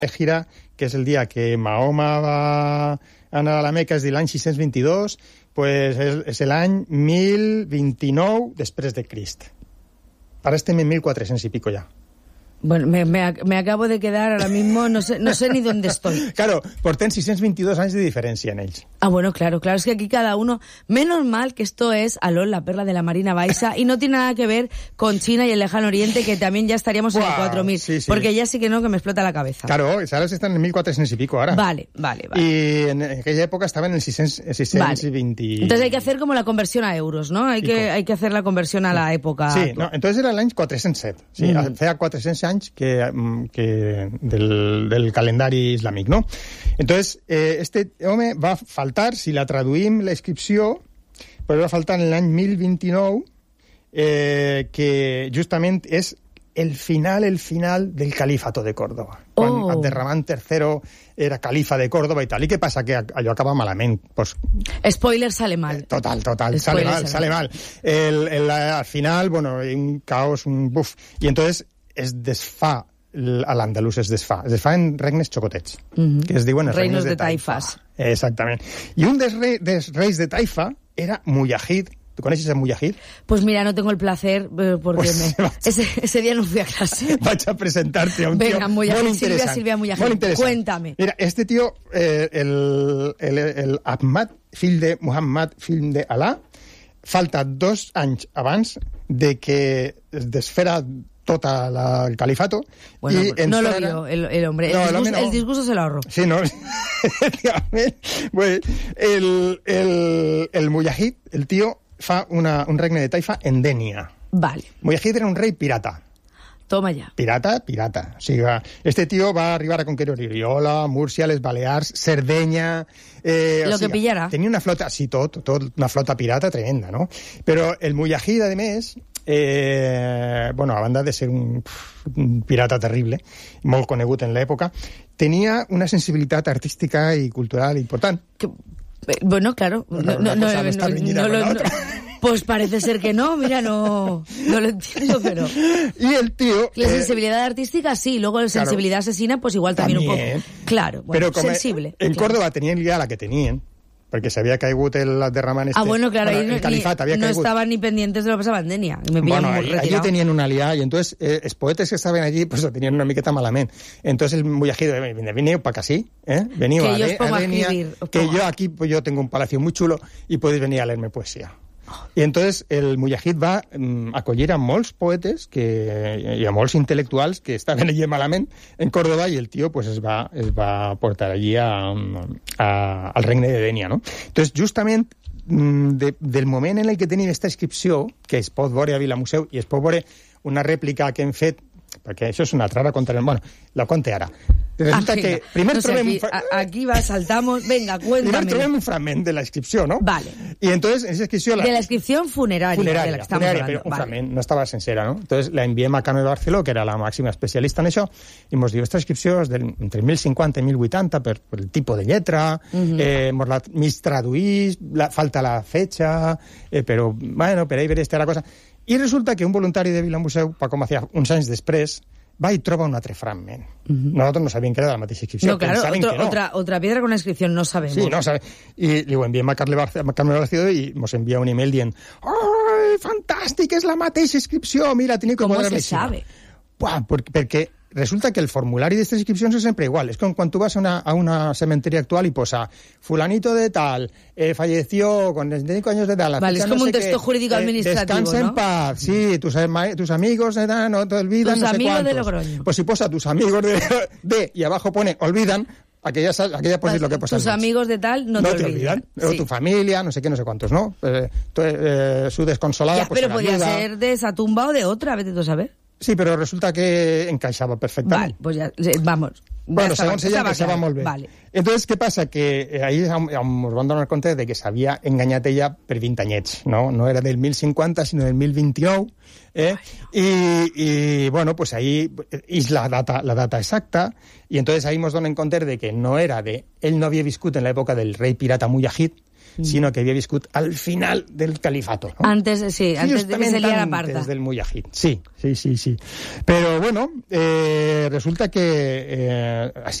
Hijra, que és el dia que Mahoma va anar a la Meca, és de l'any 622, pues és l'any 1029 després de Crist. Ara estem en 1400 y pico ya. Bueno, me acabo de quedar ahora mismo, no sé ni dónde estoy. Claro, porten 622 anys de diferència en ells. Ah, bueno, claro, es que aquí cada uno... Menos mal que esto es Alón, la perla de la Marina Baixa, y no tiene nada que ver con China y el lejano oriente, que también ya estaríamos en el 4000, sí. Porque ya sí que no, que me explota la cabeza. Claro, ahora están en 1400 y pico ahora. Vale. Y en aquella época estaban en el 620... Vale. Entonces hay que hacer como la conversión a euros, ¿no? Hay que hacer la conversión a la época... Sí, no, entonces era l'any 407. Sí, feia 400 anys que del calendari islàmic, no? Entonces, este home va faltar, si la traduïm la inscripció, però va faltar en l'any 1029, que justament és el final del califato de Córdoba. Quan Abderramán III era califa de Córdoba i tal. I què passa? Que allò acaba malament. Pues, spoiler, sale mal. Total. Sale mal. Al final, bueno, un caos, un buf. I entonces es desfà, a l'Andalús es desfà en regnes xocotets, que es diuen els regnes de Taifas. Exactament. I un dels reis de Taifa era Mujahid. ¿Tú conoces a Mujahid? Pues mira, no tengo el placer, porque ese día no fui a clase. Vaig a presentarte a un tío muy interesante. Silvia Mujahid, cuéntame. Mira, este tío, el Ahmad, fill de Muhammad, fill de Alá, falta 2 anys abans de que es desfera tota el califato. Bueno, no lo vio el hombre. El disgusto se lo ahorró. Sí, no. Pues, el Mujahid, el tío, fa un regne de Taifa en Dénia. Vale. Mujahid era un rei pirata. Toma ya. Pirata. O sigui, este tío va arribar a conquerir Oriola, Múrcia, les Balears, Cerdeña... Lo que pillara. Tenia una flota, sí, tot una flota pirata tremenda, no? Però el Mujahid, a més, bueno, a banda de ser un pirata terrible, molt conegut en l'època, tenia una sensibilitat artística i cultural important. Bueno, claro. Pues parece ser que no, mira, no lo entiendo, pero... Y el tío... La sensibilidad artística, sí, luego la sensibilidad asesina, pues igual también un poco... Claro, bueno, pero sensible. En Córdoba tenien ja la que tenien, perquè s'havia caigut el Abderramán bueno, claro, el califat havia caigut. No estaban ni pendientes de lo que pasaba en Dénia. Allí tenien una liada, y entonces els poetes que estaven allí pues lo tenían una miqueta malament. Entonces el Mujahid, veniu para acá, sí, veniu a Dénia, que yo aquí pues yo tengo un palacio muy chulo y podéis venir a leerme poesía. I entonces el Mujahid va acollir a molts poetes i a molts intel·lectuals que estaven allí malament en Córdoba, i el tio pues, es va portar allí al regne de Dénia, no? Entonces, justament del moment en el que tenim aquesta inscripció, que es pot veure a Vilamuseu i es pot veure una rèplica que hem fet, perquè això és una altra, ara contarem, bueno, la conté ara. Resulta que primer trobem... Aquí va, saltamos, venga, cuéntame. Primer trobem un fragment de la inscripció, ¿no? Vale. Y entonces, en esa inscripció... De la inscripción funeraria de la que estamos hablando. Pero un fragment, no estava sencera, ¿no? Entonces la enviem a Carme Barceló, que era la màxima especialista en això, i ens diu, esta inscripció és entre 1050 i 1080 per el tipus de lletra, ens la mig traduís, falta la fecha, però, bueno, per ahí veure esta cosa... I resulta que un voluntari de Vilamuseu, com hacía uns anys després, va i troba un altre fragment. Nosaltres no sabíem que era de la mateixa inscripció. No, claro, otra piedra con una inscripción, no sabemos. Sí, no sabemos. Y li ho enviem a Carme Barceló i ens envia un email dient «Oh, fantàstic, és la mateixa inscripció, mira, teniu que poder-la». ¿Cómo se sabe? Perquè resulta que el formulari d'aquestes inscripcions és sempre igual. És com quan tu vas a una cementeria actual i posa fulanito de tal, falleció con 25 años de edad. Vale, es como un texto jurídico administrativo, descansa en paz, sí, tus amigos de edad no te olvidan, tus no sé amigos cuántos. De Logroño. Pues si posa tus amigos de y abajo pone olvidan, aquella pues es lo que posa. Tus amigos de tal no te olvidan. Sí. O tu familia, no sé qué, no sé cuántos, ¿no? Su desconsolada, ya, pues pero podía ser de esa tumba o de otra, vete tú a saber. Sí, però resulta que encaixava perfectament. Vale, pues ya, vamos. Bueno, segons ella encaixava molt bé. Vale. Entonces, què passa? Que ahí ens van donar compte de que s'havia enganyat ella per 20 anyets, no? No era del 1050, sinó del 1029, I bueno, pues ahí és la data exacta, i entonces ahí ens donen compte de que no era de... Ell no havia viscut en l'època del rei pirata Mujahid, sinó que havia viscut al final del califato. ¿no? Antes de que se liara parda. Antes del Mujahid, sí. Pero bueno, resulta que así